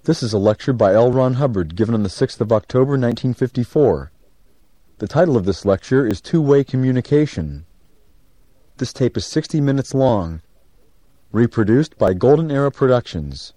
This is a lecture by L. Ron Hubbard given on the 6th of October, 1954. The title of this lecture is Two-Way Communication. This tape is 60 minutes long, reproduced by Golden Era Productions.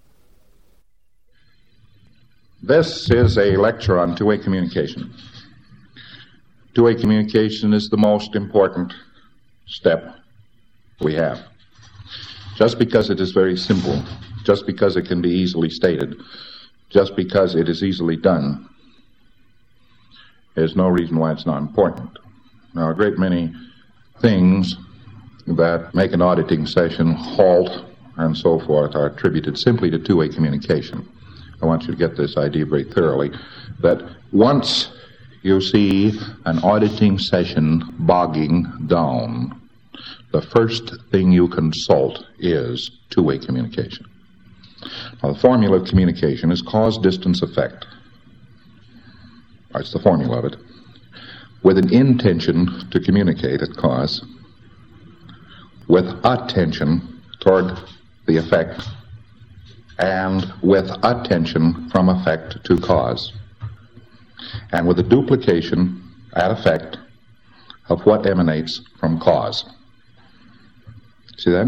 This is a lecture on two-way communication. Two-way communication is the most important step we have. Just because it is very simple, just because it can be easily stated, just because it is easily done, there's no reason why it's not important. Now, a great many things that make an auditing session halt and so forth are attributed simply to two-way communication. I want you to get this idea very thoroughly, that once you see an auditing session bogging down, the first thing you consult is two-way communication. Now, the formula of communication is cause, distance, effect. That's the formula of it. With an intention to communicate at cause, with attention toward the effect, and with attention from effect to cause, and with a duplication at effect of what emanates from cause. See that?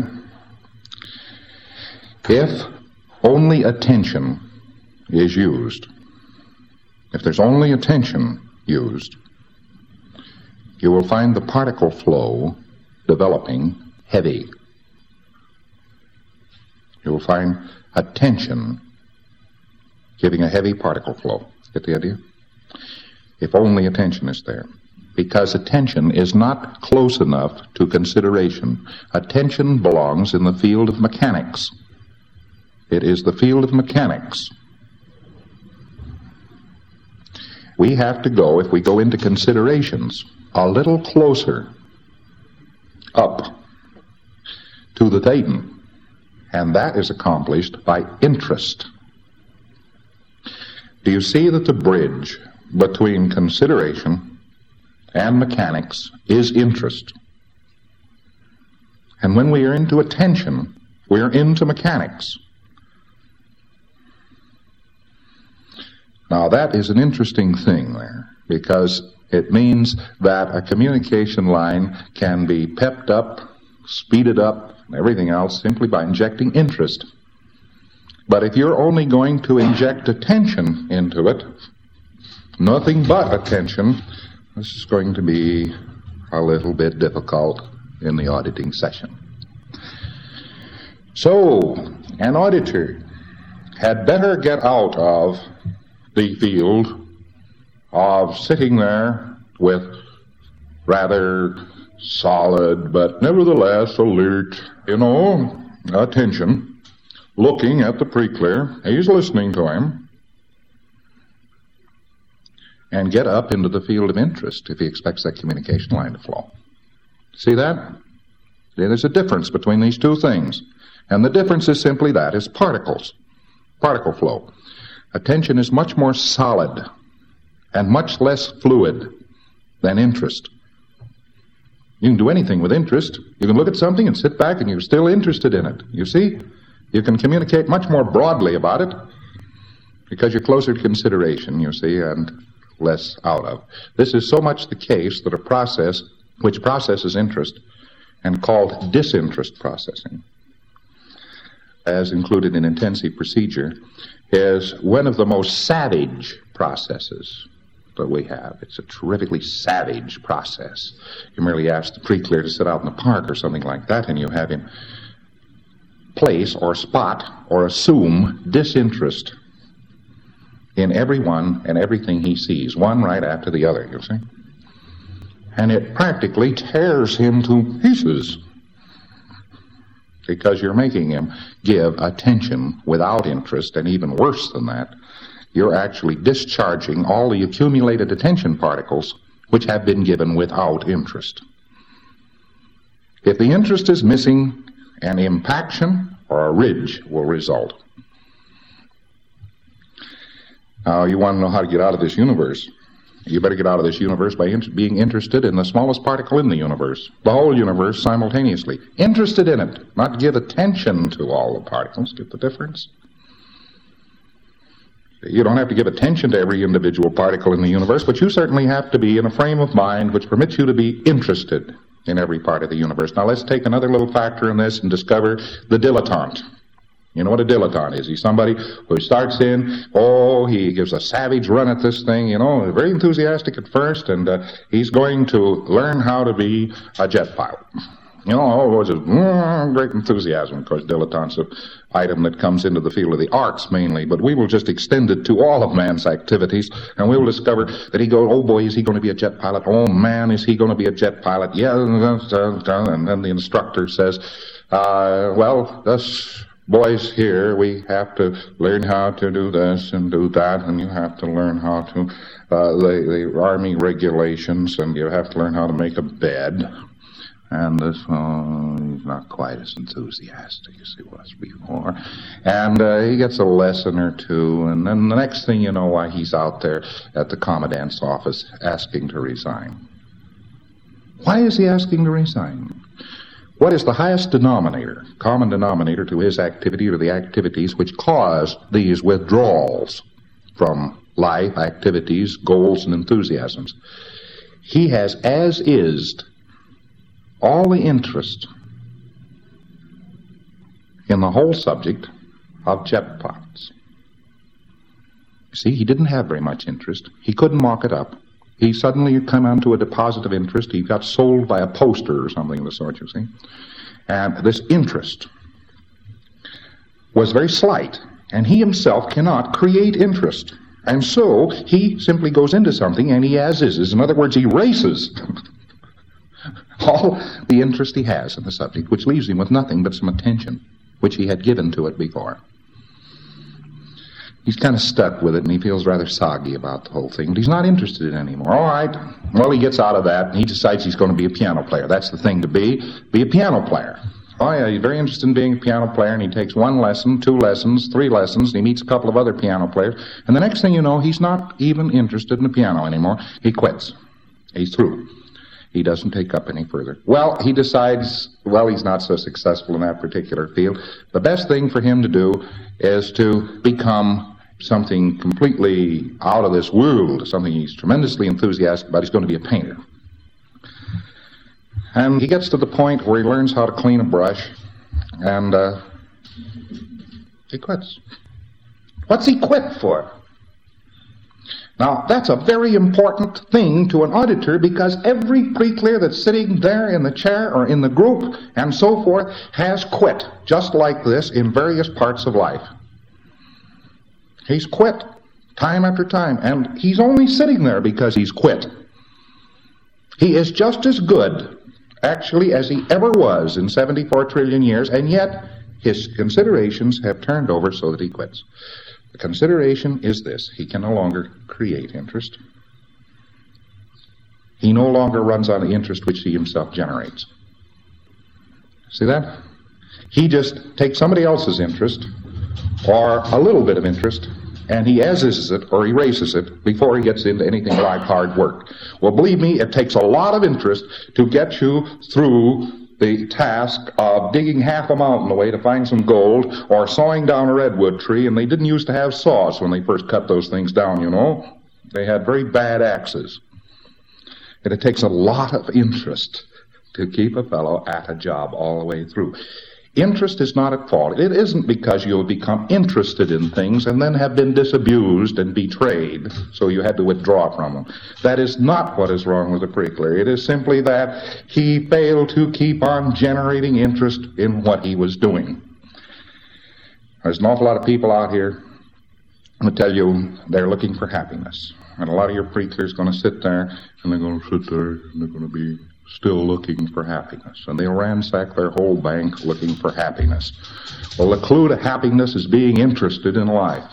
If only attention is used, if there's only attention used, you will find the particle flow developing heavy. You will find attention giving a heavy particle flow. Get the idea? If only attention is there. Because attention is not close enough to consideration. Attention belongs in the field of mechanics. It is the field of mechanics. We have to go, if we go into considerations, a little closer up to the thetan. And that is accomplished by interest. Do you see that the bridge between consideration and mechanics is interest? And when we are into attention, we are into mechanics. Now, that is an interesting thing there, because it means that a communication line can be pepped up, speeded up, and everything else simply by injecting interest. But if you're only going to inject attention into it, nothing but attention, this is going to be a little bit difficult in the auditing session. So, an auditor had better get out of the field of sitting there with rather solid but nevertheless alert, attention, looking at the pre-clear. He's listening to him. And get up into the field of interest if he expects that communication line to flow. See that? There's a difference between these two things. And the difference is simply that, is particles. Particle flow. Attention is much more solid and much less fluid than interest. You can do anything with interest. You can look at something and sit back and you're still interested in it. You see? You can communicate much more broadly about it because you're closer to consideration, you see, and less out of. This is so much the case that a process which processes interest and called disinterest processing, as included in intensive procedure, is one of the most savage processes that we have. It's a terrifically savage process. You merely ask the pre-clear to sit out in the park or something like that, and you have him place or spot or assume disinterest in everyone and everything he sees, one right after the other, you see. And it practically tears him to pieces because you're making him give attention without interest, and even worse than that, you're actually discharging all the accumulated attention particles which have been given without interest. If the interest is missing, an impaction or a ridge will result. Now, you want to know how to get out of this universe. You better get out of this universe by being interested in the smallest particle in the universe, the whole universe simultaneously. Interested in it, not give attention to all the particles. Get the difference? You don't have to give attention to every individual particle in the universe, but you certainly have to be in a frame of mind which permits you to be interested in every part of the universe. Now let's take another little factor in this and discover the dilettante. You know what a dilettante is? He's somebody who starts in, he gives a savage run at this thing, very enthusiastic at first, and he's going to learn how to be a jet pilot. It's great enthusiasm. Of course, dilettante's an item that comes into the field of the arts mainly, but we will just extend it to all of man's activities, and we will discover that he goes, oh boy, is he going to be a jet pilot? Oh man, is he going to be a jet pilot? Yeah, and then the instructor says, us boys here, we have to learn how to do this and do that, and you have to learn how to, the Army regulations, and you have to learn how to make a bed. And this, he's not quite as enthusiastic as he was before. And he gets a lesson or two, and then the next thing you know, why, he's out there at the commandant's office asking to resign. Why is he asking to resign? What is the highest common denominator to his activity or the activities which cause these withdrawals from life, activities, goals, and enthusiasms? He has, as is, all the interest in the whole subject of jet pilots. See, he didn't have very much interest. He couldn't mock it up. He suddenly come onto a deposit of interest. He got sold by a poster or something of the sort, you see. And this interest was very slight, and he himself cannot create interest. And so he simply goes into something and he as-is. In other words, he erases all the interest he has in the subject, which leaves him with nothing but some attention, which he had given to it before. He's kind of stuck with it, and he feels rather soggy about the whole thing, but he's not interested in it anymore. All right, well, he gets out of that, and he decides he's going to be a piano player. That's the thing to be a piano player. Oh, yeah, he's very interested in being a piano player, and he takes 1 lesson, 2 lessons, 3 lessons, and he meets a couple of other piano players, and the next thing you know, he's not even interested in the piano anymore. He quits. He's through. He doesn't take up any further. Well, he decides, he's not so successful in that particular field. The best thing for him to do is to become something completely out of this world, something he's tremendously enthusiastic about. He's going to be a painter. And he gets to the point where he learns how to clean a brush, and he quits. What's he quit for? Now, that's a very important thing to an auditor, because every pre-clear that's sitting there in the chair or in the group and so forth has quit, just like this, in various parts of life. He's quit time after time, and he's only sitting there because he's quit. He is just as good, actually, as he ever was in 74 trillion years, and yet his considerations have turned over so that he quits. The consideration is this: he can no longer create interest. He no longer runs on the interest which he himself generates. See that? He just takes somebody else's interest, or a little bit of interest, and he as-is it or erases it before he gets into anything like hard work. Well, believe me, it takes a lot of interest to get you through the task of digging half a mountain away to find some gold, or sawing down a redwood tree, and they didn't used to have saws when they first cut those things down, you know. They had very bad axes. And it takes a lot of interest to keep a fellow at a job all the way through. Interest is not at fault. It isn't because you'll become interested in things and then have been disabused and betrayed, so you had to withdraw from them. That is not what is wrong with the pre-clear. It is simply that he failed to keep on generating interest in what he was doing. There's an awful lot of people out here who tell you they're looking for happiness. And a lot of your pre-clear's going to sit there, and they're going to sit there, and they're going to be still looking for happiness. And they'll ransack their whole bank looking for happiness. Well, the clue to happiness is being interested in life.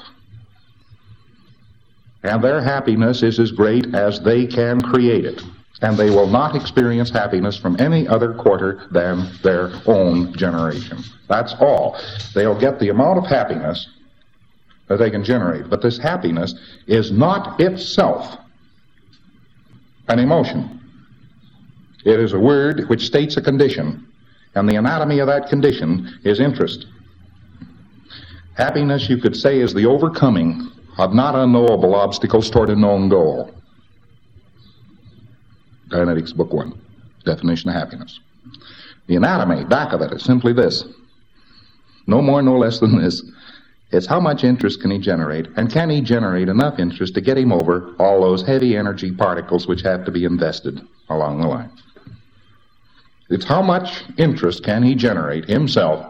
And their happiness is as great as they can create it. And they will not experience happiness from any other quarter than their own generation. That's all. They'll get the amount of happiness that they can generate. But this happiness is not itself an emotion. It is a word which states a condition, and the anatomy of that condition is interest. Happiness, you could say, is the overcoming of not unknowable obstacles toward a known goal. Dianetics, Book 1, Definition of Happiness. The anatomy back of it is simply this. No more, no less than this. It's how much interest can he generate, and can he generate enough interest to get him over all those heavy energy particles which have to be invested along the line. It's how much interest can he generate himself.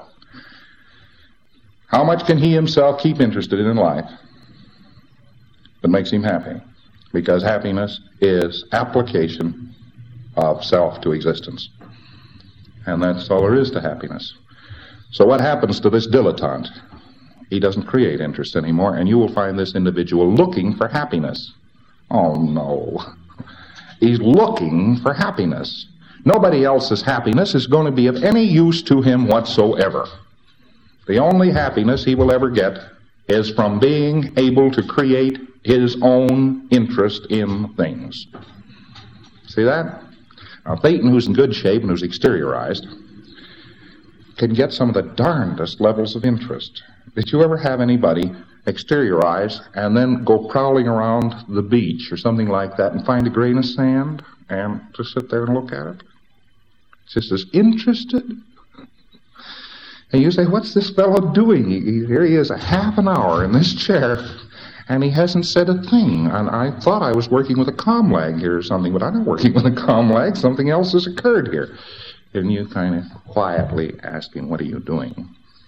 How much can he himself keep interested in life that makes him happy? Because happiness is application of self to existence. And that's all there is to happiness. So what happens to this dilettante? He doesn't create interest anymore, and you will find this individual looking for happiness. Oh, no. He's looking for happiness. Nobody else's happiness is going to be of any use to him whatsoever. The only happiness he will ever get is from being able to create his own interest in things. See that? Now, Thetan, who's in good shape and who's exteriorized, can get some of the darndest levels of interest. Did you ever have anybody exteriorize and then go prowling around the beach or something like that and find a grain of sand and just sit there and look at it? Just as interested. And you say, what's this fellow doing? Here he is a half an hour in this chair, and he hasn't said a thing. And I thought I was working with a ComLag here or something, but I'm not working with a ComLag. Something else has occurred here. And you kind of quietly ask him, what are you doing?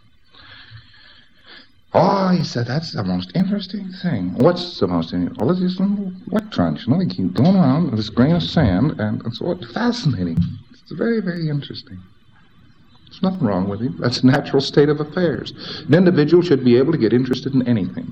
Oh, he said, that's the most interesting thing. What's the most interesting? Well, these little electrons, they keep going around with this grain of sand, and it's so fascinating. It's very, very interesting. There's nothing wrong with him. That's a natural state of affairs. An individual should be able to get interested in anything.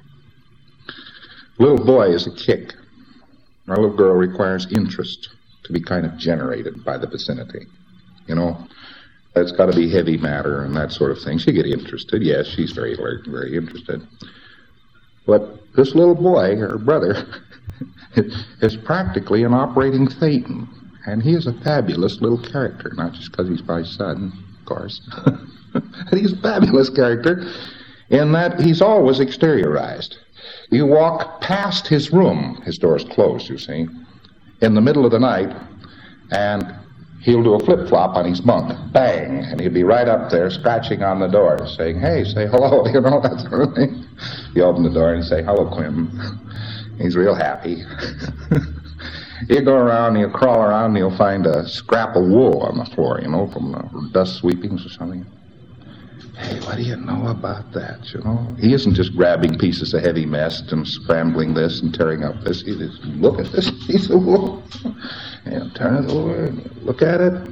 A little boy is a kick. A little girl requires interest to be kind of generated by the vicinity. It's got to be heavy matter and that sort of thing. She get interested. Yes, she's very, very, very interested. But this little boy, her brother, is practically an operating Thetan. And he is a fabulous little character, not just because he's my son, of course. He's a fabulous character in that he's always exteriorized. You walk past his room, his door's closed, you see, in the middle of the night, and he'll do a flip-flop on his bunk, bang, and he'll be right up there scratching on the door, saying, hey, say hello, that sort of thing. You open the door and say, hello, Quim. He's real happy. He'll go around, he'll crawl around, and he'll find a scrap of wool on the floor, from dust sweepings or something. Hey, what do you know about that, He isn't just grabbing pieces of heavy mess and scrambling this and tearing up this. He just, look at this piece of wool. And turn it over and look at it.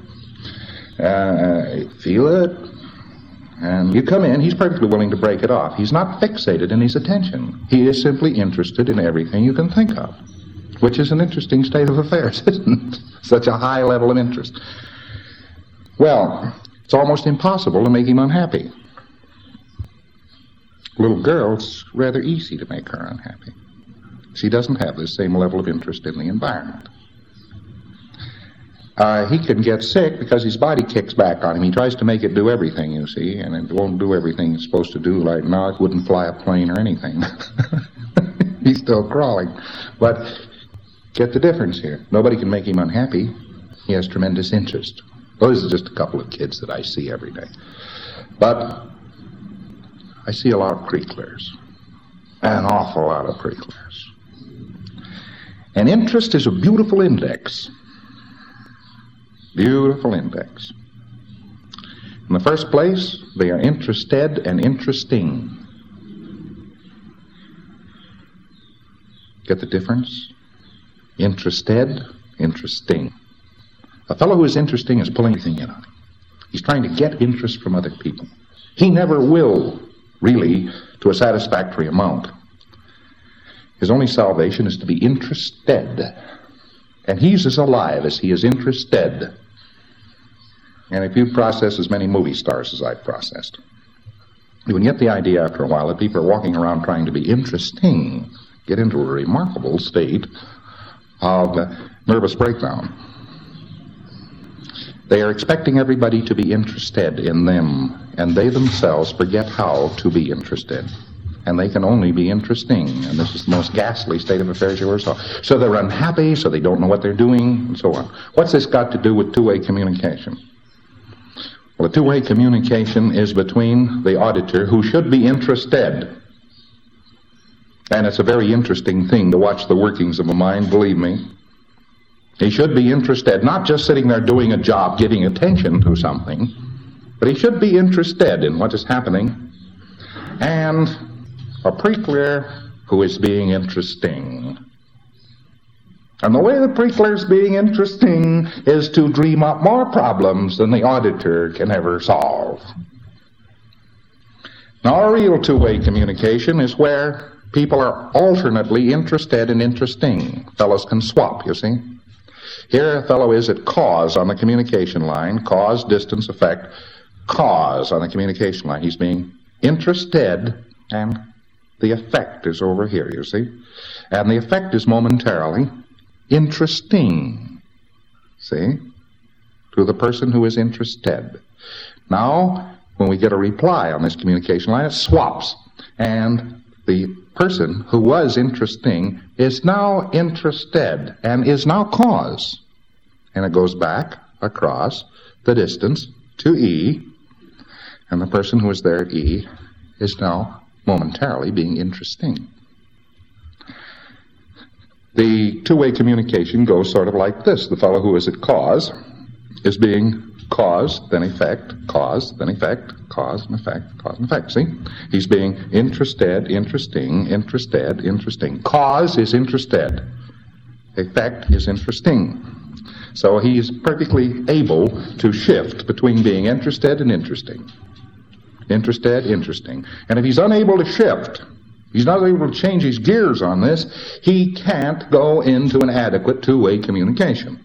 Feel it. And you come in, he's perfectly willing to break it off. He's not fixated in his attention. He is simply interested in everything you can think of, which is an interesting state of affairs, isn't it? Such a high level of interest. Well, it's almost impossible to make him unhappy. Little girl, it's rather easy to make her unhappy. She doesn't have the same level of interest in the environment. He can get sick because his body kicks back on him. He tries to make it do everything, you see, and it won't do everything it's supposed to do. Like now, it wouldn't fly a plane or anything. He's still crawling. But get the difference here. Nobody can make him unhappy. He has tremendous interest. Those are just a couple of kids that I see every day. But I see a lot of pre-clears. An awful lot of pre-clears. And interest is a beautiful index. Beautiful index. In the first place, they are interested and interesting. Get the difference? Interested, interesting. A fellow who is interesting is pulling everything in on him. He's trying to get interest from other people. He never will, really, to a satisfactory amount. His only salvation is to be interested. And he's as alive as he is interested. And if you process as many movie stars as I've processed, you can get the idea after a while that people are walking around trying to be interesting, get into a remarkable state of nervous breakdown. They are expecting everybody to be interested in them, and they themselves forget how to be interested. and they can only be interesting. And this is the most ghastly state of affairs you ever saw. So they're unhappy, so they don't know what they're doing, and so on. What's this got to do with two-way communication? Well, the two-way communication is between the auditor, who should be interested. And it's a very interesting thing to watch the workings of a mind, believe me. He should be interested, not just sitting there doing a job, giving attention to something, but he should be interested in what is happening. And a pre-clear who is being interesting. And the way the pre-clear is being interesting is to dream up more problems than the auditor can ever solve. Now, a real two-way communication is where people are alternately interested and interesting. Fellows can swap, you see. Here a fellow is at cause on the communication line, cause, distance, effect, cause on the communication line. He's being interested, and the effect is over here, you see. And the effect is momentarily interesting, see, to the person who is interested. Now, when we get a reply on this communication line, it swaps, and the person who was interesting is now interested and is now cause. And it goes back across the distance to E, and the person who is there at E is now momentarily being interesting. The two-way communication goes sort of like this. The fellow who is at cause is being cause, then effect, cause, then effect, cause and effect, cause and effect. See? He's being interested, interesting, interested, interesting. Cause is interested. Effect is interesting. So he's perfectly able to shift between being interested and interesting. Interested, interesting. And if he's unable to shift, he's not able to change his gears on this, he can't go into an adequate two-way communication.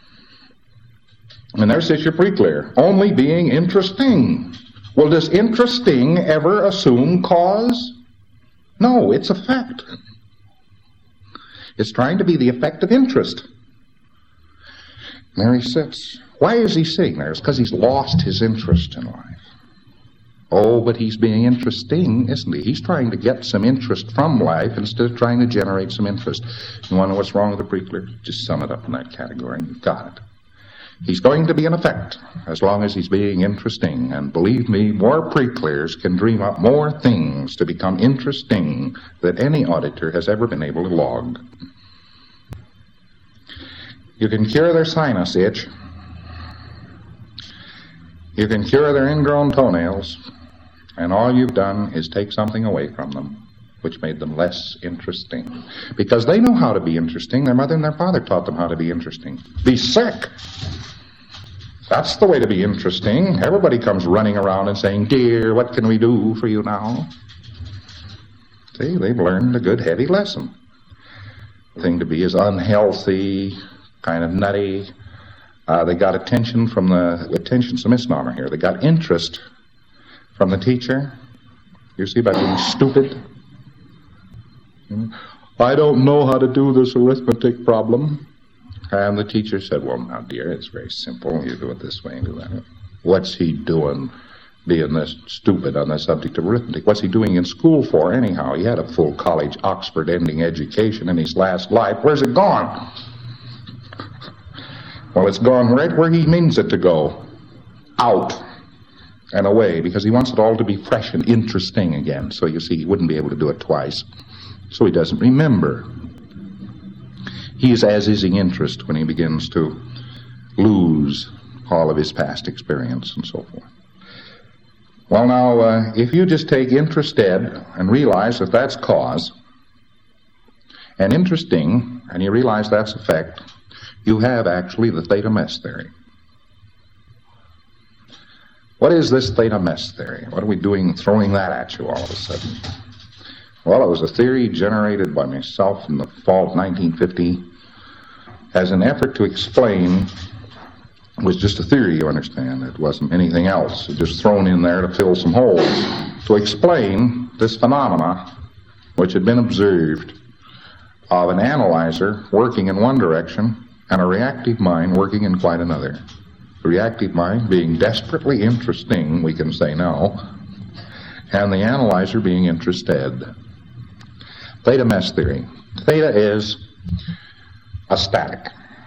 And there's your pre-clear. Only being interesting. Well, does interesting ever assume cause? No, it's effect. It's trying to be the effect of interest. There he sits. Why is he sitting there? It's because he's lost his interest in life. Oh, but he's being interesting, isn't he? He's trying to get some interest from life instead of trying to generate some interest. You want to know what's wrong with the pre-clear? Just sum it up in that category and you've got it. He's going to be an effect as long as he's being interesting. And believe me, more pre-clears can dream up more things to become interesting than any auditor has ever been able to log. You can cure their sinus itch. You can cure their ingrown toenails. And all you've done is take something away from them, which made them less interesting. Because they know how to be interesting. Their mother and their father taught them how to be interesting. Be sick. That's the way to be interesting. Everybody comes running around and saying, "Dear, what can we do for you now?" See, they've learned a good heavy lesson. The thing to be is unhealthy, kind of nutty. They got attention from attention's a misnomer here. They got interest from the teacher. You see, by being stupid. I don't know how to do this arithmetic problem. And the teacher said, "Well, now, dear, it's very simple. You do it this way and do that." What's he doing being this stupid on the subject of arithmetic? What's he doing in school for, anyhow? He had a full college, Oxford-ending education in his last life. Where's it gone? Well, it's gone right where he means it to go. Out and away, because he wants it all to be fresh and interesting again. So, you see, he wouldn't be able to do it twice. So he doesn't remember. He's as is in interest when he begins to lose all of his past experience and so forth. Well, now, if you just take interested and realize that that's cause, and interesting, and you realize that's effect, you have actually the theta mess theory. What is this theta mess theory? What are we doing throwing that at you all of a sudden? Well, it was a theory generated by myself in the fall of 1950 as an effort to explain. It was just a theory, you understand. It wasn't anything else. It was just thrown in there to fill some holes. To explain this phenomena, which had been observed, of an analyzer working in one direction and a reactive mind working in quite another. The reactive mind being desperately interesting, we can say now, and the analyzer being interested. Theta mesh theory. Theta is a static.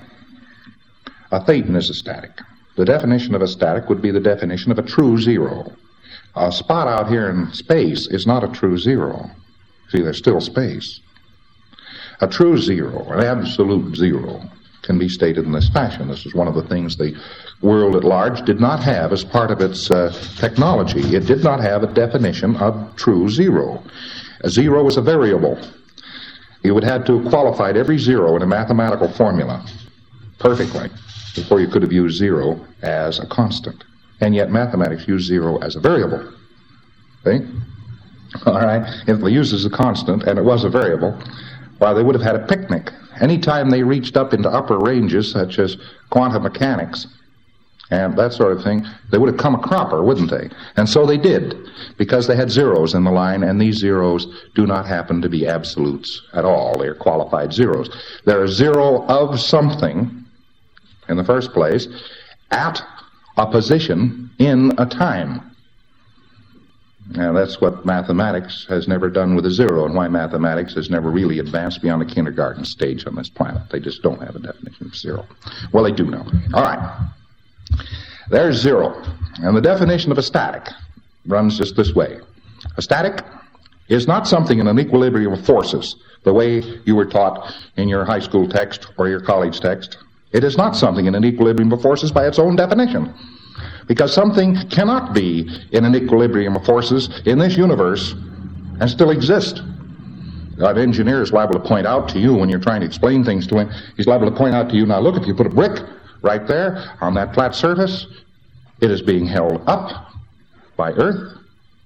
A thetan is a static. The definition of a static would be the definition of a true zero. A spot out here in space is not a true zero. See, there's still space. A true zero, an absolute zero, can be stated in this fashion. This is one of the things the world at large did not have as part of its technology. It did not have a definition of true zero. A zero was a variable. You would have to have qualified every zero in a mathematical formula perfectly before you could have used zero as a constant. And yet mathematics use zero as a variable. See? All right? If they used it as a constant and it was a variable, well, they would have had a picnic. Anytime they reached up into upper ranges, such as quantum mechanics and that sort of thing, they would have come a cropper, wouldn't they? And so they did, because they had zeros in the line, and these zeros do not happen to be absolutes at all. They're qualified zeros. They're a zero of something, in the first place, at a position in a time. Now, that's what mathematics has never done with a zero, and why mathematics has never really advanced beyond the kindergarten stage on this planet. They just don't have a definition of zero. Well, they do now. All right. There's zero. And the definition of a static runs just this way. A static is not something in an equilibrium of forces, the way you were taught in your high school text or your college text. It is not something in an equilibrium of forces by its own definition. Because something cannot be in an equilibrium of forces in this universe and still exist. An engineer is liable to point out to you when you're trying to explain things to him, he's liable to point out to you, now look, if you put a brick right there on that flat surface, it is being held up by Earth,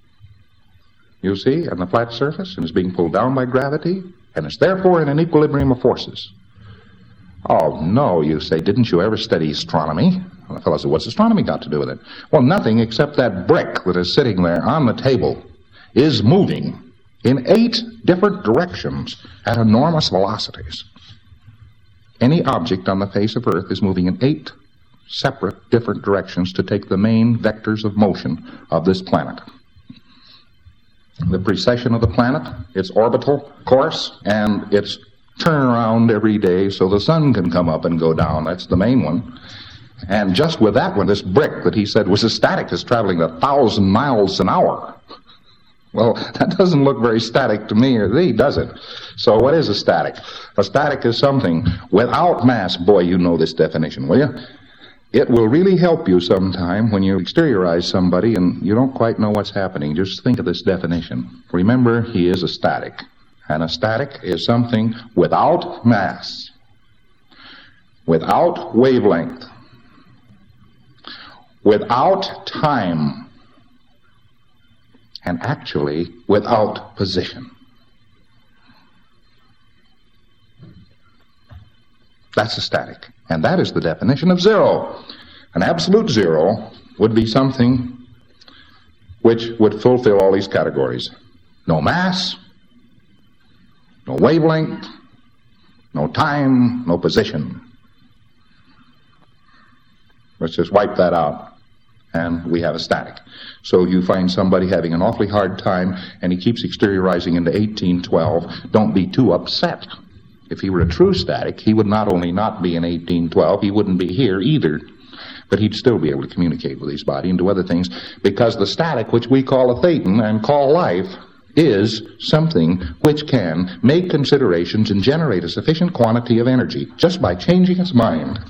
you see, on the flat surface, and is being pulled down by gravity, and is therefore in an equilibrium of forces. Oh, no, you say, didn't you ever study astronomy? Well, the fellow said, what's astronomy got to do with it? Well, nothing except that brick that is sitting there on the table is moving in 8 different directions at enormous velocities. Any object on the face of Earth is moving in 8 separate different directions to take the main vectors of motion of this planet. The precession of the planet, its orbital course, and its turnaround every day so the sun can come up and go down. That's the main one. And just with that one, this brick that he said was a static is traveling 1,000 miles an hour. Well, that doesn't look very static to me or thee, does it? So what is a static? A static is something without mass. Boy, you know this definition, will you? It will really help you sometime when you exteriorize somebody and you don't quite know what's happening. Just think of this definition. Remember, he is a static. And a static is something without mass, without wavelength, without time, and actually without position. That's a static. And that is the definition of zero. An absolute zero would be something which would fulfill all these categories. No mass, no wavelength, no time, no position. Let's just wipe that out, and we have a static. So you find somebody having an awfully hard time, and he keeps exteriorizing into 1812. Don't be too upset. If he were a true static, he would not only not be in 1812, he wouldn't be here either. But he'd still be able to communicate with his body and do other things, because the static, which we call a thetan and call life, is something which can make considerations and generate a sufficient quantity of energy just by changing its mind.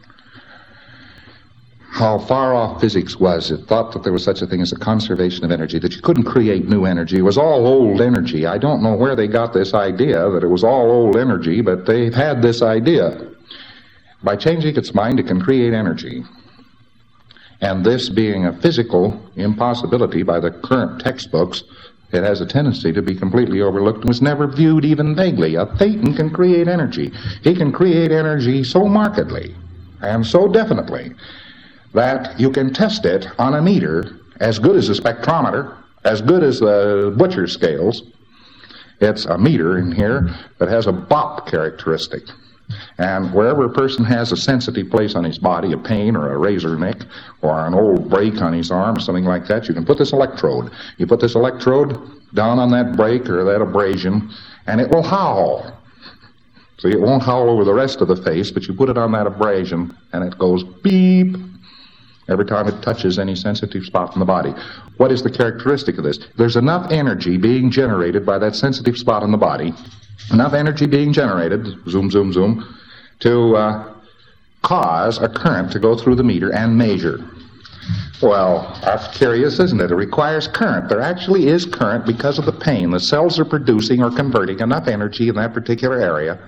How far off physics was. It thought that there was such a thing as a conservation of energy, that you couldn't create new energy. It was all old energy. I don't know where they got this idea that it was all old energy, but they've had this idea. By changing its mind, it can create energy. And this being a physical impossibility by the current textbooks, it has a tendency to be completely overlooked and was never viewed even vaguely. A thetan can create energy. He can create energy so markedly and so definitely that you can test it on a meter as good as a spectrometer, as good as the butcher scales. It's a meter in here that has a Bop characteristic. And wherever a person has a sensitive place on his body, a pain or a razor nick or an old break on his arm or something like that, you can put this electrode. You put this electrode down on that break or that abrasion, and it will howl. So it won't howl over the rest of the face, but you put it on that abrasion, and it goes beep every time it touches any sensitive spot in the body. What is the characteristic of this? There's enough energy being generated by that sensitive spot in the body, enough energy being generated, zoom, zoom, zoom, to cause a current to go through the meter and measure. Well, that's curious, isn't it? It requires current. There actually is current because of the pain. The cells are producing or converting enough energy in that particular area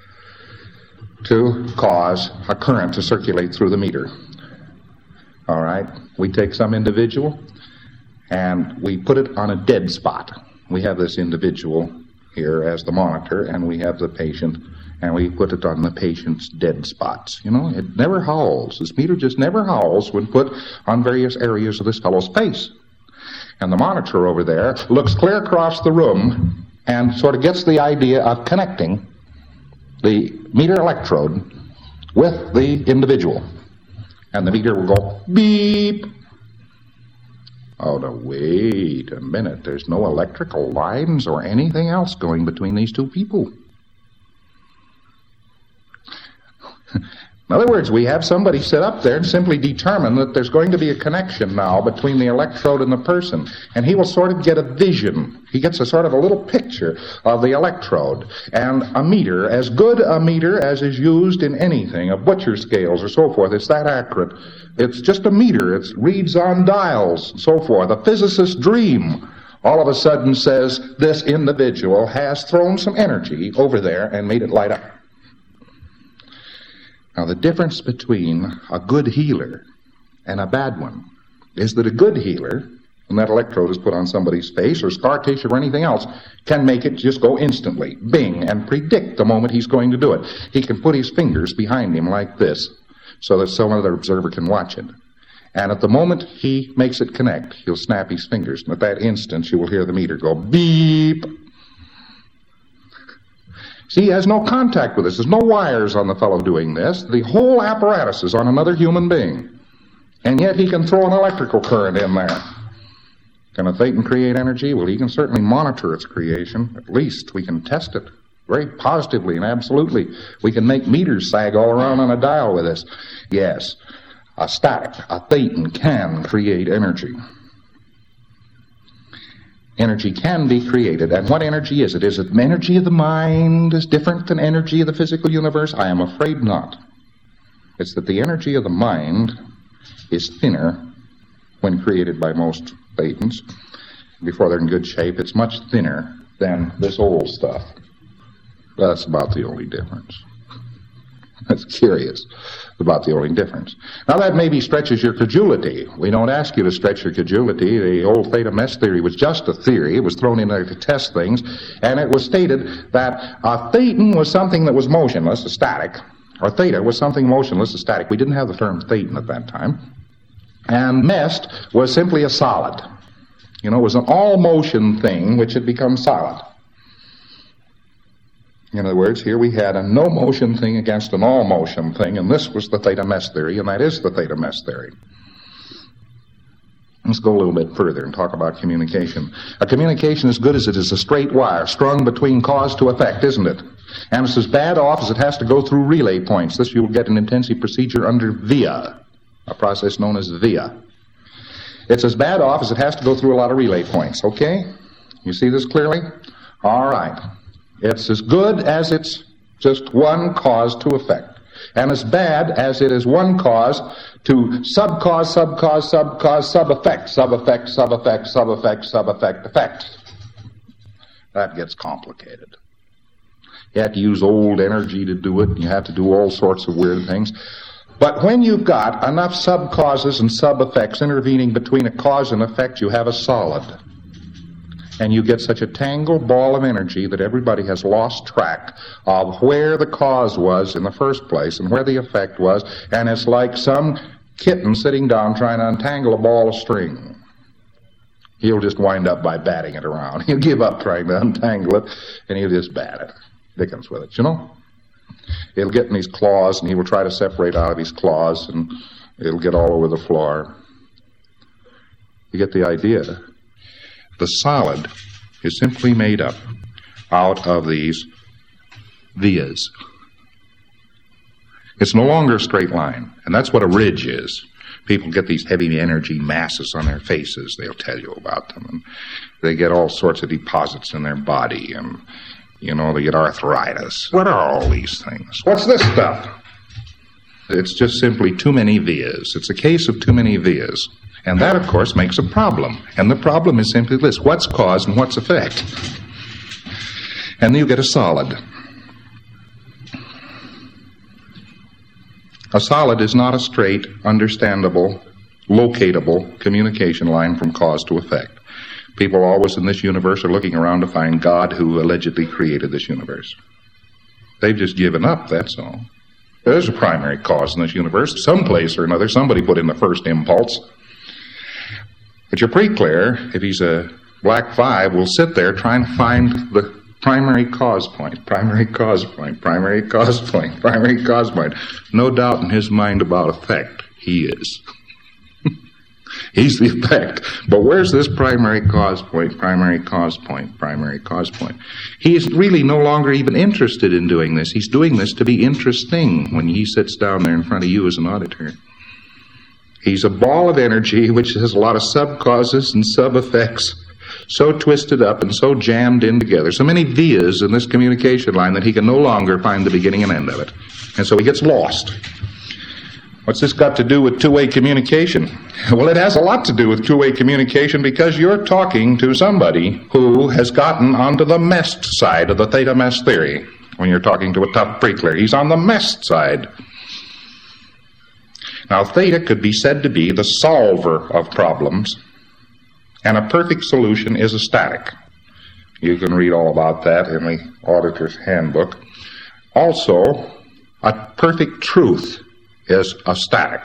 to cause a current to circulate through the meter. All right? We take some individual and we put it on a dead spot. We have this individual here as the monitor, and we have the patient, and we put it on the patient's dead spots. You know, it never howls. This meter just never howls when put on various areas of this fellow's face. And the monitor over there looks clear across the room and sort of gets the idea of connecting the meter electrode with the individual. And the meter will go beep. Oh, no, wait a minute. There's no electrical lines or anything else going between these two people. In other words, we have somebody sit up there and simply determine that there's going to be a connection now between the electrode and the person. And he will sort of get a vision. He gets a sort of a little picture of the electrode. And a meter, as good a meter as is used in anything, of butcher scales or so forth, it's that accurate. It's just a meter. It reads on dials and so forth. A physicist's dream all of a sudden says this individual has thrown some energy over there and made it light up. Now, the difference between a good healer and a bad one is that a good healer, when that electrode is put on somebody's face or scar tissue or anything else, can make it just go instantly, bing, and predict the moment he's going to do it. He can put his fingers behind him like this so that some other observer can watch it. And at the moment he makes it connect, he'll snap his fingers, and at that instant you will hear the meter go beep. See, he has no contact with this. There's no wires on the fellow doing this. The whole apparatus is on another human being. And yet he can throw an electrical current in there. Can a thetan create energy? Well, he can certainly monitor its creation. At least we can test it very positively and absolutely. We can make meters sag all around on a dial with this. Yes, a static, a thetan can create energy. Energy can be created. And what energy is it? Is it energy of the mind is different than energy of the physical universe? I am afraid not. It's that the energy of the mind is thinner when created by most thetans. Before they're in good shape, it's much thinner than this old stuff. That's about the only difference. That's curious. About the only difference. Now that maybe stretches your credulity. We don't ask you to stretch your credulity. The old theta mess theory was just a theory. It was thrown in there to test things, and it was stated that a thetan was something that was motionless, a static, or theta was something motionless, a static. We didn't have the term thetan at that time. And mest was simply a solid. You know, it was an all-motion thing which had become solid. In other words, here we had a no-motion thing against an all-motion thing, and this was the theta mess theory, and that is the theta mess theory. Let's go a little bit further and talk about communication. A communication is good as it is a straight wire, strung between cause to effect, isn't it? And it's as bad off as it has to go through relay points. This you will get an intensive procedure under VIA, a process known as VIA. It's as bad off as it has to go through a lot of relay points, okay? You see this clearly? All right. It's as good as it's just one cause to effect. And as bad as it is one cause to sub-cause, sub-cause, sub-cause, sub-effect, sub-effect, sub-effect, sub-effect, sub-effect, effect. That gets complicated. You have to use old energy to do it. You have to do all sorts of weird things. But when you've got enough sub-causes and sub-effects intervening between a cause and effect, you have a solid. And you get such a tangled ball of energy that everybody has lost track of where the cause was in the first place and where the effect was, and it's like some kitten sitting down trying to untangle a ball of string. He'll just wind up by batting it around. He'll give up trying to untangle it, and he'll just bat it. Dickens with it, you know? It'll get in his claws, and he will try to separate out of his claws, and it'll get all over the floor. You get the idea. The solid is simply made up out of these vias. It's no longer a straight line, and that's what a ridge is. People get these heavy energy masses on their faces. They'll tell you about them, and they get all sorts of deposits in their body, and, they get arthritis. What are all these things? What's this stuff? It's just simply too many vias. It's a case of too many vias. And that, of course, makes a problem. And the problem is simply this: what's cause and what's effect? And then you get a solid. A solid is not a straight, understandable, locatable communication line from cause to effect. People always in this universe are looking around to find God who allegedly created this universe. They've just given up, that's all. There's a primary cause in this universe. Someplace or another, somebody put in the first impulse. But your pre-clear, if he's a black 5, will sit there trying to find the primary cause point, primary cause point, primary cause point, primary cause point. No doubt in his mind about effect, he is. He's the effect. But where's this primary cause point, primary cause point, primary cause point? He is really no longer even interested in doing this. He's doing this to be interesting when he sits down there in front of you as an auditor. He's a ball of energy which has a lot of sub-causes and sub-effects, so twisted up and so jammed in together, so many vias in this communication line that he can no longer find the beginning and end of it. And so he gets lost. What's this got to do with two-way communication? Well, it has a lot to do with two-way communication because you're talking to somebody who has gotten onto the MEST side of the theta-MEST theory. When you're talking to a tough pre-clear, he's on the MEST side. Now, theta could be said to be the solver of problems, and a perfect solution is a static. You can read all about that in the Auditor's Handbook. Also, a perfect truth is a static.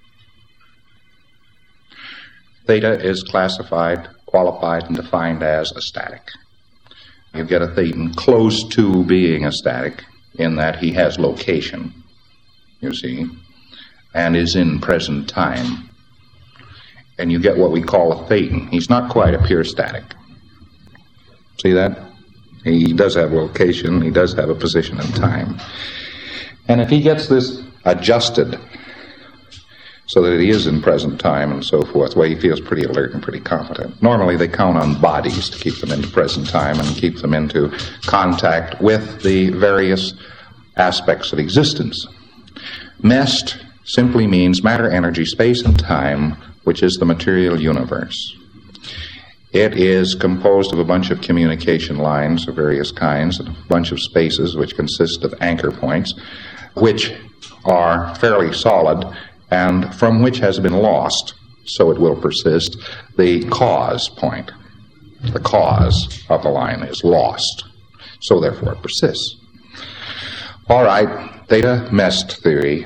Theta is classified, qualified, and defined as a static. You get a thetan close to being a static in that he has location, you see, and is in present time. And you get what we call a thetan. He's not quite a pure static. See that? He does have location, he does have a position in time. And if he gets this adjusted so that he is in present time and so forth, well, he feels pretty alert and pretty competent. Normally they count on bodies to keep them into present time and keep them into contact with the various aspects of existence. MEST simply means matter, energy, space, and time, which is the material universe. It is composed of a bunch of communication lines of various kinds, and a bunch of spaces which consist of anchor points, which are fairly solid, and from which has been lost, so it will persist, the cause point. The cause of the line is lost, so therefore it persists. All right, theta-MEST theory,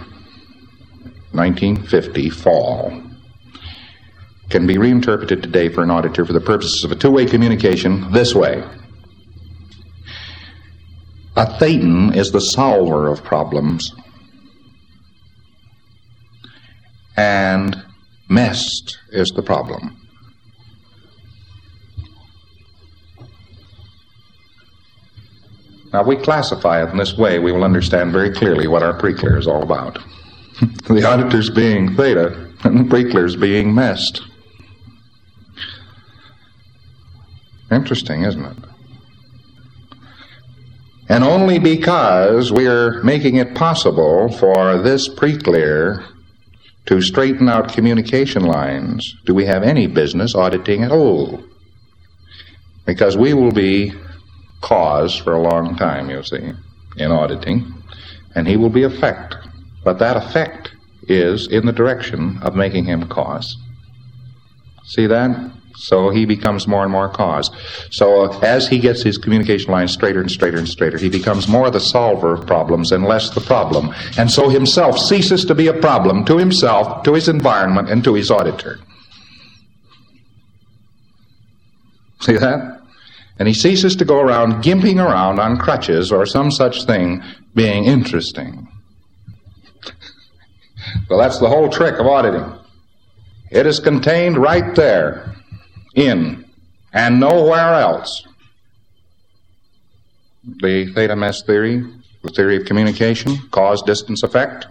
1950 fall, can be reinterpreted today for an auditor for the purposes of a two-way communication this way. A thetan is the solver of problems, and MEST is the problem. Now, if we classify it in this way, we will understand very clearly what our pre-clear is all about. The auditors being theta, and the pre-clears being MEST. Interesting, isn't it? And only because we're making it possible for this pre-clear to straighten out communication lines do we have any business auditing at all. Because we will be cause for a long time, you see, in auditing, and he will be effect. But that effect is in the direction of making him cause. See that? So he becomes more and more cause. So as he gets his communication lines straighter and straighter and straighter, he becomes more the solver of problems and less the problem. And so himself ceases to be a problem to himself, to his environment, and to his auditor. See that? And he ceases to go around gimping around on crutches or some such thing, being interesting. Well, that's the whole trick of auditing. It is contained right there, in, and nowhere else. The theta mesh theory, the theory of communication, cause, distance, effect,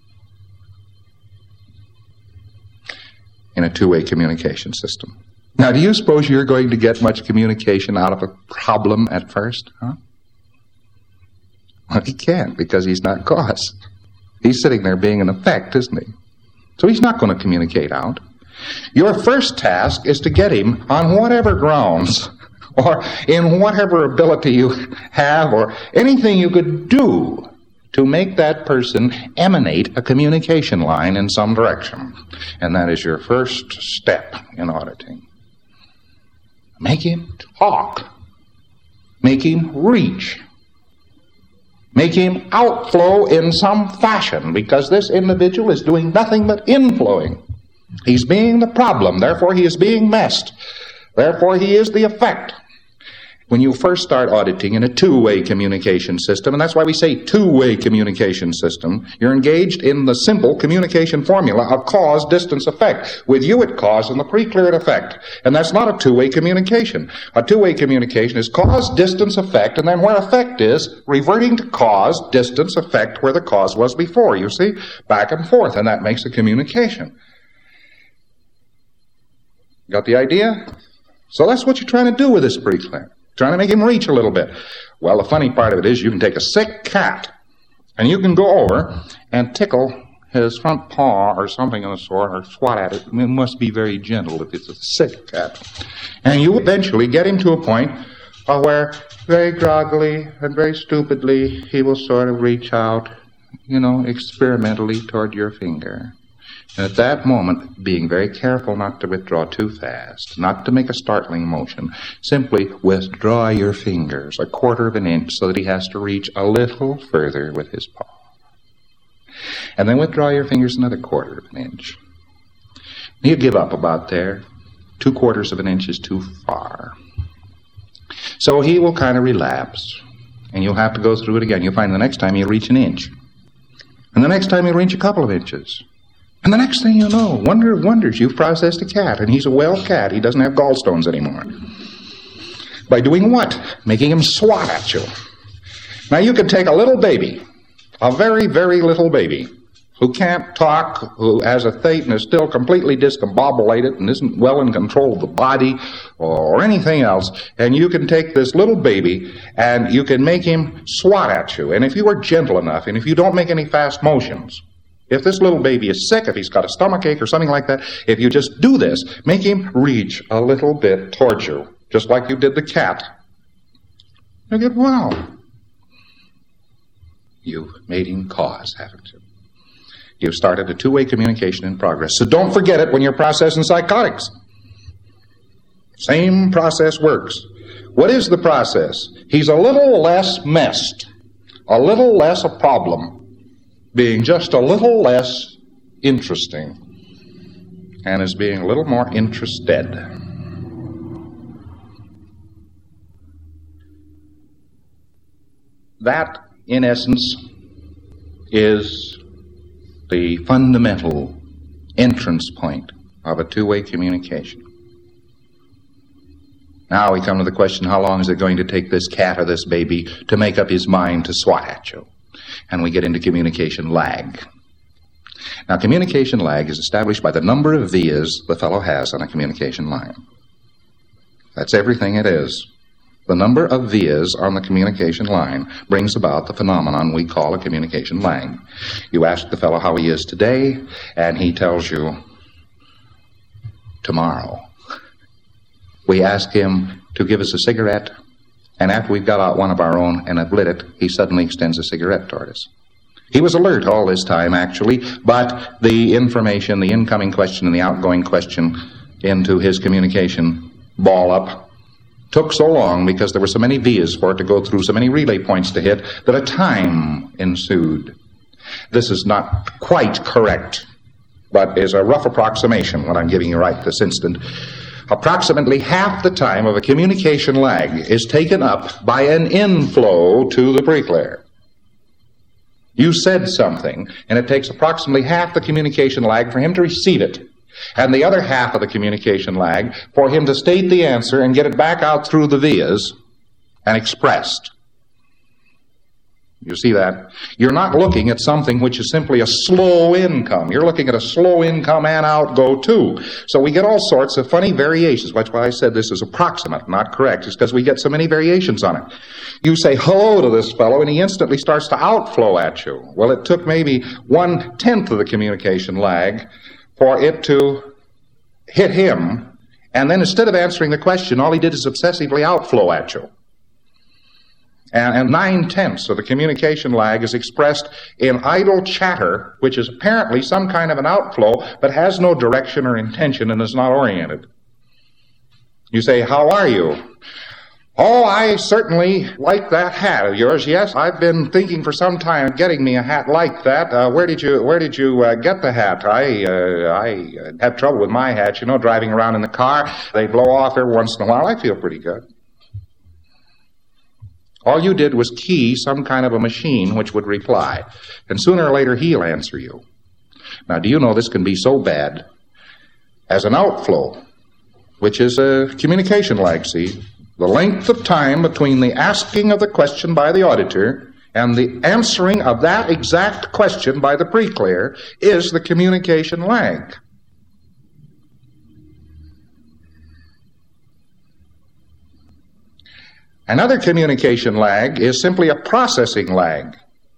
in a two-way communication system. Now, do you suppose you're going to get much communication out of a problem at first, huh? Well, he can't, because he's not cause. He's sitting there being an effect, isn't he? So he's not going to communicate out. Your first task is to get him on whatever grounds or in whatever ability you have or anything you could do to make that person emanate a communication line in some direction. And that is your first step in auditing. Make him talk. Make him reach. Make him outflow in some fashion, because this individual is doing nothing but inflowing. He's being the problem, therefore he is being messed. Therefore he is the effect. When you first start auditing in a two-way communication system, and that's why we say two-way communication system, you're engaged in the simple communication formula of cause, distance, effect. With you it cause and the pre-cleared effect. And that's not a two-way communication. A two-way communication is cause, distance, effect, and then where effect is, reverting to cause, distance, effect, where the cause was before. You see? Back and forth, and that makes a communication. Got the idea? So that's what you're trying to do with this pre-clear. Trying to make him reach a little bit. Well, the funny part of it is you can take a sick cat and you can go over and tickle his front paw or something of the sort, or swat at it. It must be very gentle if it's a sick cat. And you eventually get him to a point where very groggily and very stupidly he will sort of reach out, experimentally toward your finger. And at that moment, being very careful not to withdraw too fast, not to make a startling motion, simply withdraw your fingers 1/4 of an inch so that he has to reach a little further with his paw. And then withdraw your fingers another 1/4 of an inch. You give up about there. 2/4 of an inch is too far. So he will kind of relapse, and you'll have to go through it again. You'll find the next time you reach an inch. And the next time you reach a couple of inches. And the next thing you know, wonder of wonders, you've processed a cat, and he's a well cat. He doesn't have gallstones anymore. By doing what? Making him swat at you. Now you could take a little baby, a very, very little baby, who can't talk, who has a theta and is still completely discombobulated and isn't well in control of the body or anything else, and you can take this little baby and you can make him swat at you. And if you are gentle enough, and if you don't make any fast motions, if this little baby is sick, if he's got a stomachache or something like that, if you just do this, make him reach a little bit towards you, just like you did the cat, you'll get well. You've made him cause, haven't you? You've started a two-way communication in progress. So don't forget it when you're processing psychotics. Same process works. What is the process? He's a little less messed, a little less a problem, being just a little less interesting, and is being a little more interested. That, in essence, is the fundamental entrance point of a two-way communication. Now we come to the question, how long is it going to take this cat or this baby to make up his mind to swat at you? And we get into communication lag. Now, communication lag is established by the number of vias the fellow has on a communication line. That's everything it is. The number of vias on the communication line brings about the phenomenon we call a communication lag. You ask the fellow how he is today, and he tells you tomorrow. We ask him to give us a cigarette, and after we've got out one of our own and have lit it, he suddenly extends a cigarette toward us. He was alert all this time, actually, but the information, the incoming question and the outgoing question into his communication ball-up took so long because there were so many vias for it to go through, so many relay points to hit, that a time ensued. This is not quite correct, but is a rough approximation, what I'm giving you right this instant. Approximately half the time of a communication lag is taken up by an inflow to the pre-clear. You said something, and it takes approximately half the communication lag for him to receive it, and the other half of the communication lag for him to state the answer and get it back out through the vias and expressed. You see that? You're not looking at something which is simply a slow income. You're looking at a slow income and outgo too. So we get all sorts of funny variations. That's why I said this is approximate, not correct. It's because we get so many variations on it. You say hello to this fellow and he instantly starts to outflow at you. Well, it took maybe 1/10 of the communication lag for it to hit him. And then instead of answering the question, all he did is obsessively outflow at you. And 9/10 of the communication lag is expressed in idle chatter, which is apparently some kind of an outflow, but has no direction or intention and is not oriented. You say, how are you? Oh, I certainly like that hat of yours. Yes, I've been thinking for some time of getting me a hat like that. Where did you get the hat? I have trouble with my hats, driving around in the car. They blow off every once in a while. I feel pretty good. All you did was key some kind of a machine which would reply. And sooner or later, he'll answer you. Now, do you know this can be so bad as an outflow, which is a communication lag, see? The length of time between the asking of the question by the auditor and the answering of that exact question by the pre-clear is the communication lag. Another communication lag is simply a processing lag.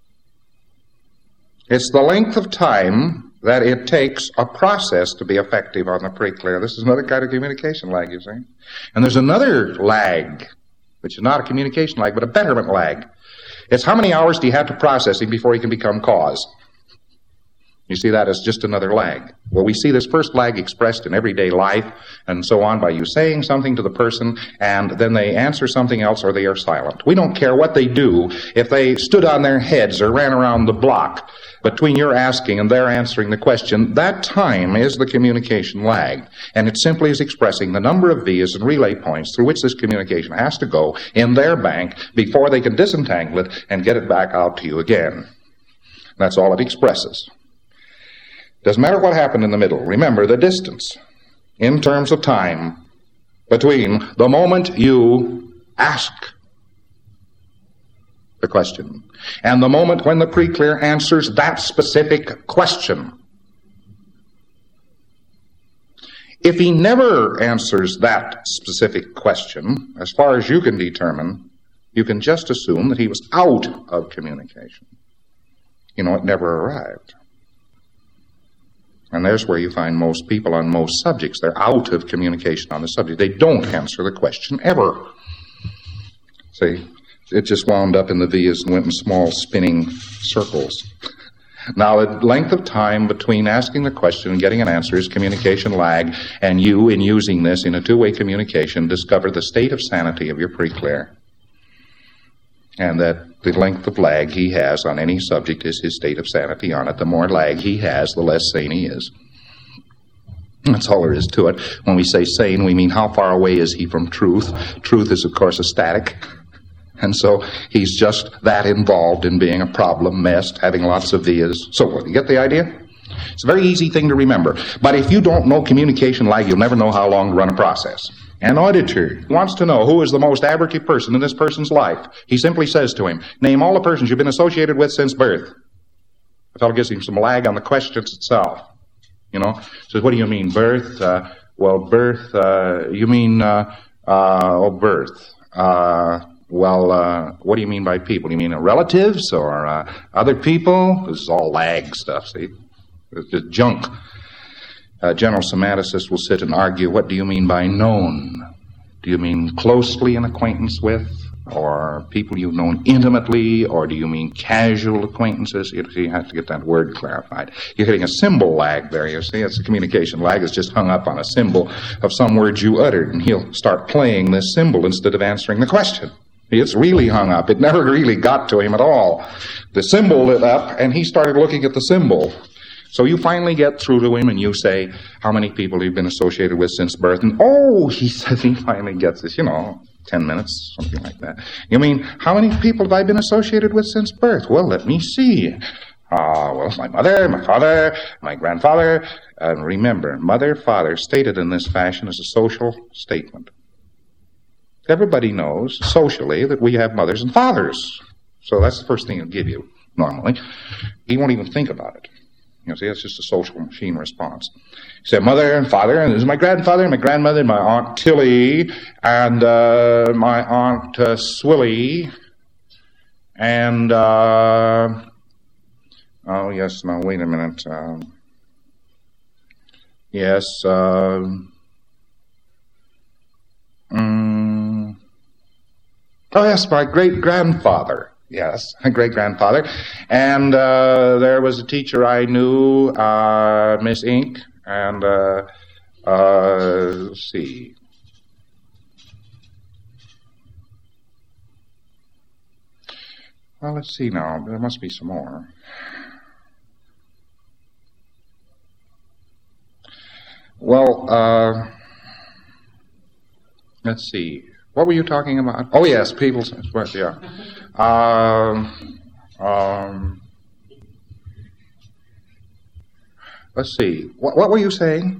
It's the length of time that it takes a process to be effective on the pre-clear. This is another kind of communication lag, you see. And there's another lag, which is not a communication lag, but a betterment lag. It's how many hours do you have to process him before he can become cause? You see that as just another lag. Well, we see this first lag expressed in everyday life and so on by you saying something to the person and then they answer something else or they are silent. We don't care what they do. If they stood on their heads or ran around the block between your asking and their answering the question, that time is the communication lag. And it simply is expressing the number of vias and relay points through which this communication has to go in their bank before they can disentangle it and get it back out to you again. That's all it expresses. Doesn't matter what happened in the middle. Remember the distance in terms of time between the moment you ask the question and the moment when the pre-clear answers that specific question. If he never answers that specific question, as far as you can determine, you can just assume that he was out of communication. It never arrived. And there's where you find most people on most subjects. They're out of communication on the subject. They don't answer the question ever. See, it just wound up in the vias and went in small spinning circles. Now, the length of time between asking the question and getting an answer is communication lag, and you, in using this in a two-way communication, discover the state of sanity of your pre-clear. And that the length of lag he has on any subject is his state of sanity on it. The more lag he has, the less sane he is. That's all there is to it. When we say sane, we mean how far away is he from truth. Truth is, of course, a static. And so he's just that involved in being a problem, messed, having lots of vias. So, you get the idea? It's a very easy thing to remember. But if you don't know communication lag, you'll never know how long to run a process. An auditor wants to know who is the most aberrative person in this person's life. He simply says to him, name all the persons you've been associated with since birth. The fellow gives him some lag on the questions itself. Says, what do you mean, birth? Birth, you mean, birth. What do you mean by people? Do you mean relatives or other people? This is all lag stuff, see? It's just junk. General semanticists will sit and argue, what do you mean by known? Do you mean closely an acquaintance with? Or people you've known intimately? Or do you mean casual acquaintances? You have to get that word clarified. You're hitting a symbol lag there, you see. It's a communication lag. It's just hung up on a symbol of some words you uttered, and he'll start playing this symbol instead of answering the question. It's really hung up. It never really got to him at all. The symbol lit up, and he started looking at the symbol. So you finally get through to him and you say, how many people you've been associated with since birth? And, he says he finally gets this, 10 minutes, something like that. You mean, how many people have I been associated with since birth? Well, let me see. Well, my mother, my father, my grandfather. And remember, mother, father, stated in this fashion is a social statement. Everybody knows, socially, that we have mothers and fathers. So that's the first thing he'll give you, normally. He won't even think about it. You see, that's just a social machine response. He said, mother and father, and this is my grandfather, my grandmother, my Aunt Tilly, and my Aunt Swilly, and, oh, yes, now, wait a minute. Yes, oh, yes, my great-grandfather. Yes, my great-grandfather. And there was a teacher I knew, Miss Ink, and, let's see. Well, let's see now. There must be some more. Well, let's see. What were you talking about? Oh, yes, people. Yeah. Let's see. What were you saying?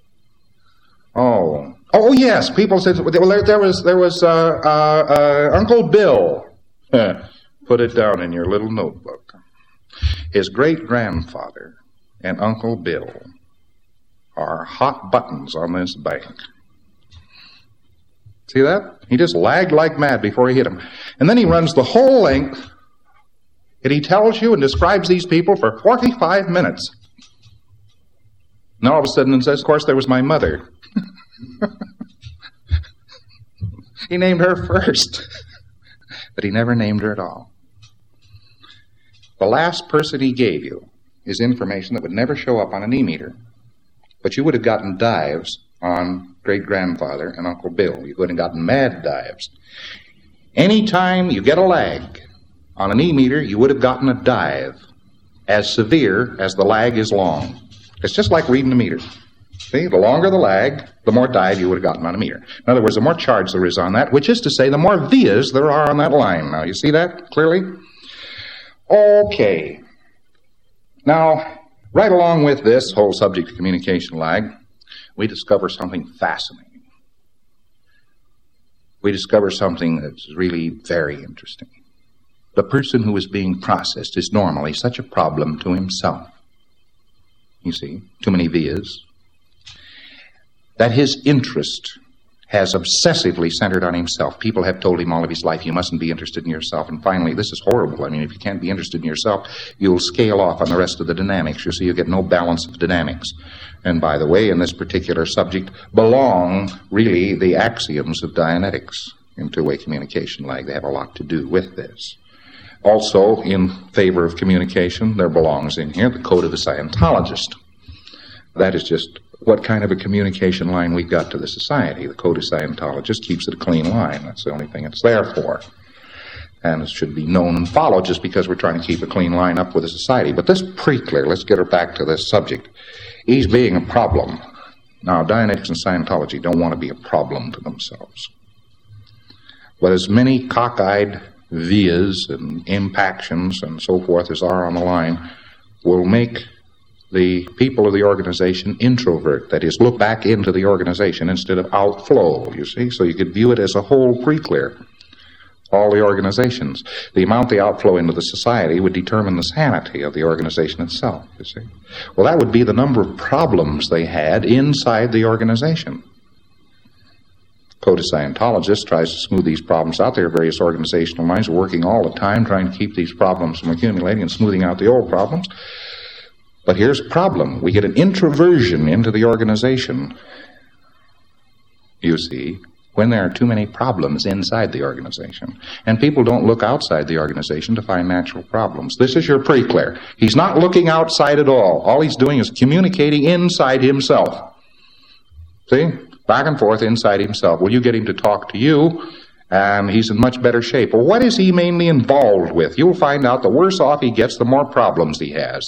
Oh, yes. People said. Well, there was Uncle Bill. Put it down in your little notebook. His great-grandfather and Uncle Bill are hot buttons on this bank. See that? He just lagged like mad before he hit him. And then he runs the whole length, and he tells you and describes these people for 45 minutes. And all of a sudden he says, of course, there was my mother. He named her first, but he never named her at all. The last person he gave you is information that would never show up on an e-meter. But you would have gotten dives on great-grandfather and Uncle Bill. You would have gotten mad dives. Anytime you get a lag on an e-meter, you would have gotten a dive as severe as the lag is long. It's just like reading a meter. See, the longer the lag, the more dive you would have gotten on a meter. In other words, the more charge there is on that, which is to say, the more vias there are on that line. Now, you see that clearly? Okay. Now, right along with this whole subject of communication lag, we discover something fascinating. We discover something that's really very interesting. The person who is being processed is normally such a problem to himself. You see, too many vias. That his interest has obsessively centered on himself. People have told him all of his life, you mustn't be interested in yourself. And finally, this is horrible. I mean, if you can't be interested in yourself, you'll scale off on the rest of the dynamics. You see, you get no balance of dynamics. And by the way, in this particular subject belong, really, the axioms of Dianetics in two-way communication lag. They have a lot to do with this. Also, in favor of communication, there belongs in here the code of the Scientologist. That is just what kind of a communication line we've got to the society. The code of Scientologist keeps it a clean line. That's the only thing it's there for. And it should be known and followed just because we're trying to keep a clean line up with the society. But this pre-clear, let's get her back to this subject. He's being a problem. Now, Dianetics and Scientology don't want to be a problem to themselves. But as many cockeyed vias and impactions and so forth as are on the line will make the people of the organization introvert, that is, look back into the organization instead of outflow, you see. So you could view it as a whole pre-clear. All the organizations. The amount they outflow into the society would determine the sanity of the organization itself, you see. Well, that would be the number of problems they had inside the organization. Code of Scientologists tries to smooth these problems out. There are various organizational minds working all the time trying to keep these problems from accumulating and smoothing out the old problems. But here's a problem. We get an introversion into the organization, you see, when there are too many problems inside the organization. And people don't look outside the organization to find natural problems. This is your pre-clear. He's not looking outside at all. All he's doing is communicating inside himself. See? Back and forth inside himself. Well, you get him to talk to you, and he's in much better shape. Well, what is he mainly involved with? You'll find out the worse off he gets, the more problems he has.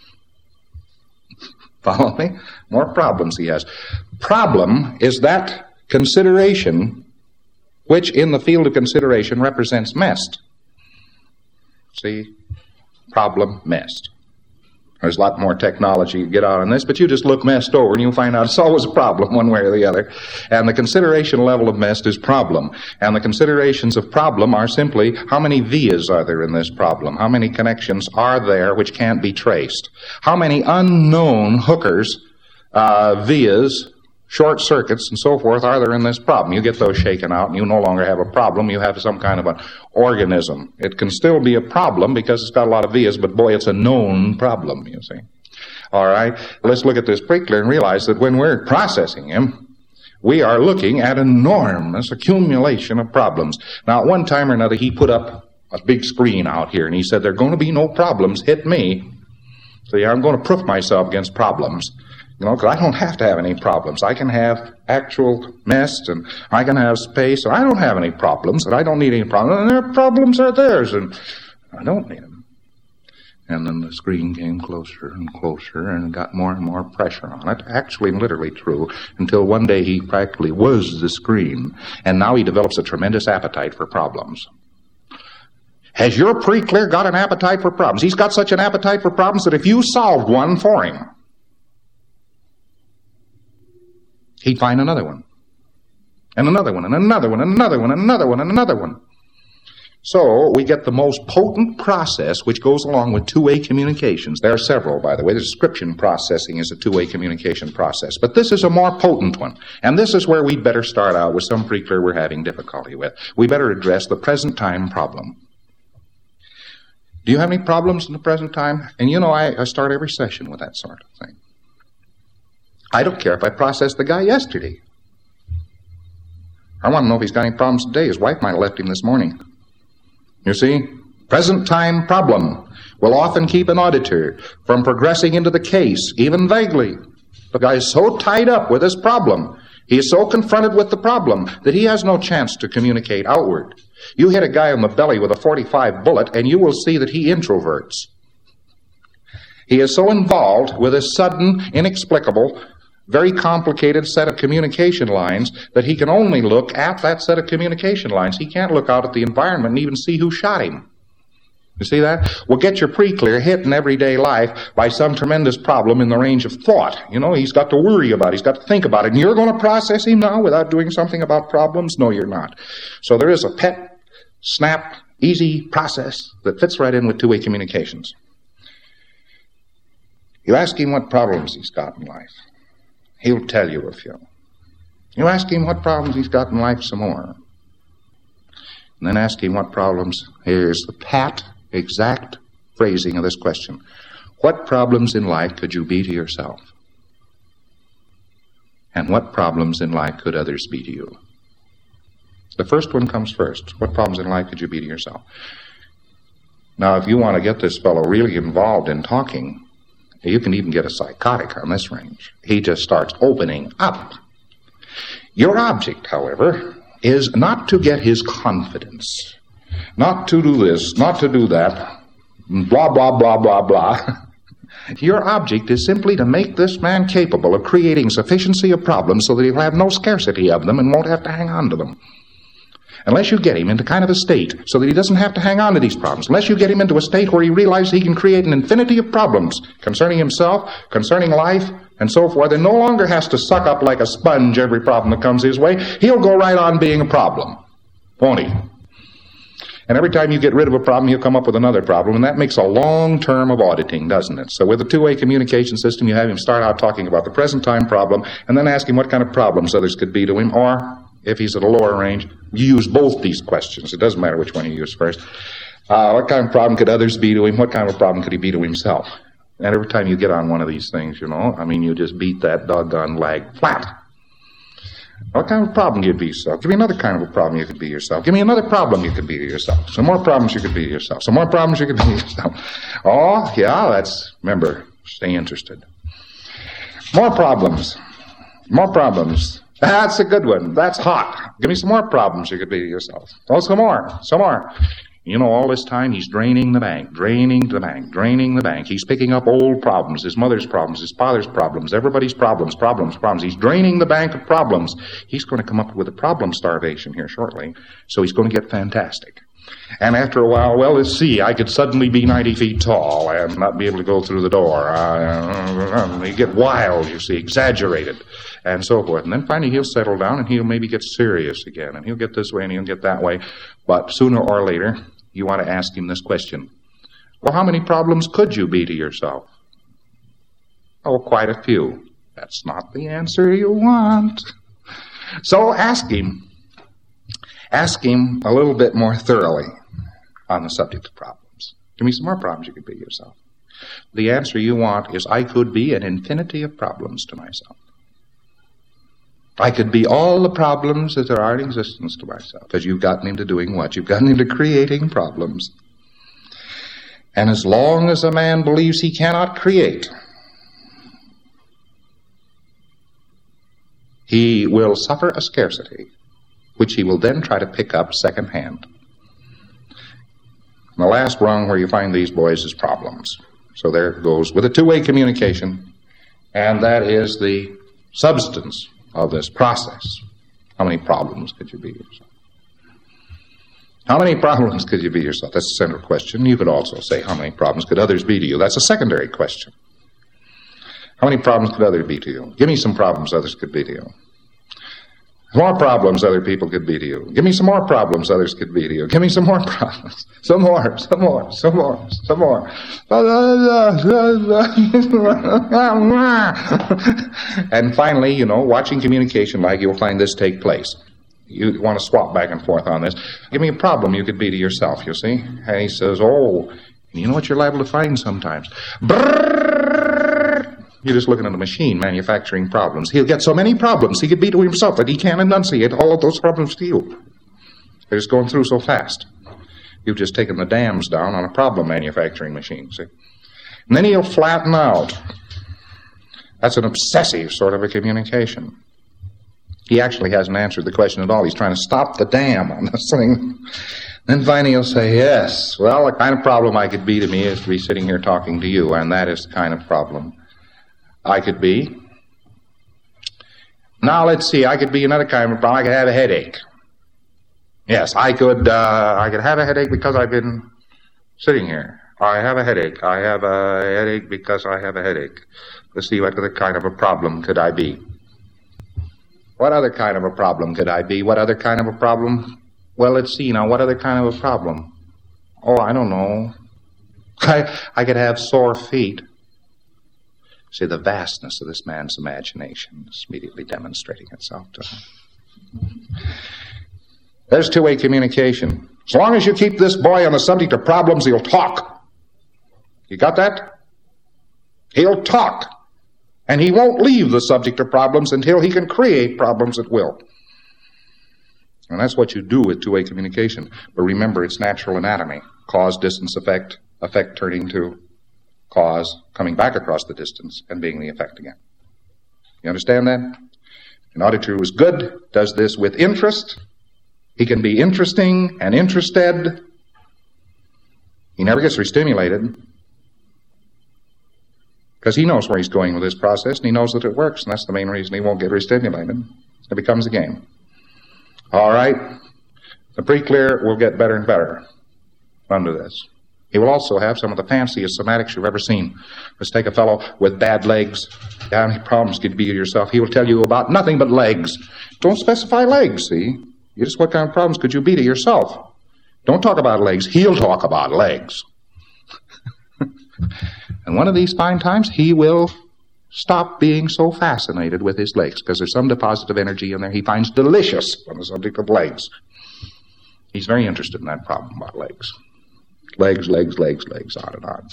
Follow me? More problems he has. Problem is that consideration which in the field of consideration represents mest. See? Problem, mest. There's a lot more technology to get out on this, but you just look mest over and you'll find out it's always a problem one way or the other. And the consideration level of mest is problem. And the considerations of problem are simply how many vias are there in this problem? How many connections are there which can't be traced? How many unknown hookers, vias, short circuits, and so forth are there in this problem? You get those shaken out and you no longer have a problem. You have some kind of an organism. It can still be a problem because it's got a lot of vias, but boy, it's a known problem, you see. All right, let's look at this Prickler and realize that when we're processing him, we are looking at an enormous accumulation of problems. Now, at one time or another, he put up a big screen out here and he said, there are going to be no problems, hit me. So I'm going to proof myself against problems. You know, because I don't have to have any problems. I can have actual mest, and I can have space, and I don't have any problems, and I don't need any problems, and their problems are theirs, and I don't need them. And then the screen came closer and closer, and got more and more pressure on it. Actually, literally true, until one day he practically was the screen, and now he develops a tremendous appetite for problems. Has your Prickler got an appetite for problems? He's got such an appetite for problems that if you solved one for him, he'd find another one, and another one, and another one, and another one, and another one, and another one. So we get the most potent process which goes along with two-way communications. There are several, by the way. The description processing is a two-way communication process. But this is a more potent one. And this is where we'd better start out with some Prickler we're having difficulty with. We better address the present time problem. Do you have any problems in the present time? And you know, I start every session with that sort of thing. I don't care if I processed the guy yesterday. I want to know if he's got any problems today. His wife might have left him this morning. You see, present time problem will often keep an auditor from progressing into the case, even vaguely. The guy is so tied up with his problem, he is so confronted with the problem, that he has no chance to communicate outward. You hit a guy in the belly with a .45 bullet, and you will see that he introverts. He is so involved with a sudden, inexplicable, very complicated set of communication lines that he can only look at that set of communication lines. He can't look out at the environment and even see who shot him. You see that? Well, get your Prickler hit in everyday life by some tremendous problem in the range of thought. You know, he's got to worry about it. He's got to think about it. And you're going to process him now without doing something about problems? No, you're not. So there is a pet, snap, easy process that fits right in with two-way communications. You ask him what problems he's got in life. He'll tell you a few. You ask him what problems he's got in life some more. And then ask him what problems. Here's the pat, exact phrasing of this question. What problems in life could you be to yourself? And what problems in life could others be to you? The first one comes first. What problems in life could you be to yourself? Now, if you want to get this fellow really involved in talking, you can even get a psychotic on this range. He just starts opening up. Your object, however, is not to get his confidence, not to do this, not to do that, blah, blah, blah, blah, blah. Your object is simply to make this man capable of creating sufficiency of problems so that he'll have no scarcity of them and won't have to hang on to them. Unless you get him into kind of a state so that he doesn't have to hang on to these problems, unless you get him into a state where he realizes he can create an infinity of problems concerning himself, concerning life, and so forth, and no longer has to suck up like a sponge every problem that comes his way, he'll go right on being a problem, won't he? And every time you get rid of a problem, he'll come up with another problem, and that makes a long term of auditing, doesn't it? So with a two-way communication system, you have him start out talking about the present time problem, and then ask him what kind of problems others could be to him, or if he's at a lower range, you use both these questions. It doesn't matter which one you use first. What kind of problem could others be to him? What kind of problem could he be to himself? And every time you get on one of these things, you know, I mean, you just beat that doggone lag flat. What kind of problem could you be yourself? Give me another kind of a problem you could be yourself. Give me another problem you could be to yourself. Some more problems you could be to yourself. Some more problems you could be to yourself. Oh, yeah, remember, stay interested. More problems. More problems. That's a good one. That's hot. Give me some more problems you could be to yourself. Oh, some more. Some more. You know, all this time he's draining the bank, draining the bank, draining the bank. He's picking up old problems, his mother's problems, his father's problems, everybody's problems. He's draining the bank of problems. He's going to come up with a problem starvation here shortly, so he's going to get fantastic. And after a while, well, let's see, I could suddenly be 90 feet tall and not be able to go through the door. You get wild, you see, exaggerated, and so forth. And then finally he'll settle down and he'll maybe get serious again, and he'll get this way and he'll get that way. But sooner or later, you want to ask him this question. Well, how many problems could you be to yourself? Oh, quite a few. That's not the answer you want. So ask him. Ask him a little bit more thoroughly on the subject of problems. Give me some more problems you could be yourself. The answer you want is, I could be an infinity of problems to myself. I could be all the problems that there are in existence to myself. Because you've gotten him to doing what? You've gotten him to creating problems. And as long as a man believes he cannot create, he will suffer a scarcity, which he will then try to pick up secondhand. And the last rung where you find these boys is problems. So there it goes with a two-way communication, and that is the substance of this process. How many problems could you be yourself? How many problems could you be yourself? That's the central question. You could also say, how many problems could others be to you? That's a secondary question. How many problems could others be to you? Give me some problems others could be to you. More problems other people could be to you. Give me some more problems others could be to you. Give me some more problems. Some more. And finally, you know, watching communication like, you'll find this take place. You want to swap back and forth on this. Give me a problem you could be to yourself, you see. And he says, oh, you know what you're liable to find sometimes? You're just looking at a machine manufacturing problems. He'll get so many problems he could be to himself that he can't enunciate all of those problems to you. They're just going through so fast. You've just taken the dams down on a problem manufacturing machine, see? And then he'll flatten out. That's an obsessive sort of a communication. He actually hasn't answered the question at all. He's trying to stop the dam on this thing. Then finally he'll say, yes, well, the kind of problem I could be to me is to be sitting here talking to you, and that is the kind of problem I could be. Now, let's see, I could be another kind of problem. I could have a headache. Yes, I could have a headache because I've been sitting here. I have a headache. I have a headache because I have a headache. Let's see, what other kind of a problem could I be? What other kind of a problem could I be? What other kind of a problem? Well, let's see now, what other kind of a problem? Oh, I don't know. I could have sore feet. See, the vastness of this man's imagination is immediately demonstrating itself to him. There's two-way communication. As long as you keep this boy on the subject of problems, he'll talk. You got that? He'll talk. And he won't leave the subject of problems until he can create problems at will. And that's what you do with two-way communication. But remember, it's natural anatomy. Cause, distance, effect, effect turning to cause, coming back across the distance, and being the effect again. You understand that? An auditor who is good does this with interest. He can be interesting and interested. He never gets restimulated because he knows where he's going with this process, and he knows that it works, and that's the main reason he won't get restimulated. It becomes a game. All right? The pre-clear will get better and better under this. He will also have some of the fanciest somatics you've ever seen. Let's take a fellow with bad legs. How many problems could be to yourself? He will tell you about nothing but legs. Don't specify legs, see? You just, what kind of problems could you be to yourself? Don't talk about legs. He'll talk about legs. And one of these fine times, he will stop being so fascinated with his legs because there's some deposit of energy in there he finds delicious on the subject of legs. He's very interested in that problem about legs. Legs, on and on.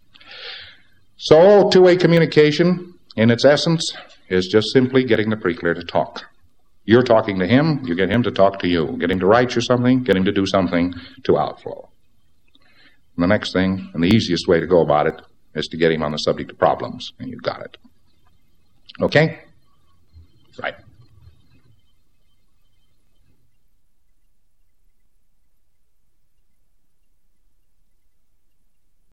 So, two-way communication, in its essence, is just simply getting the pre-clear to talk. You're talking to him, you get him to talk to you. Get him to write you something, get him to do something to outflow. And the next thing, and the easiest way to go about it, is to get him on the subject of problems, and you've got it. Okay? Right.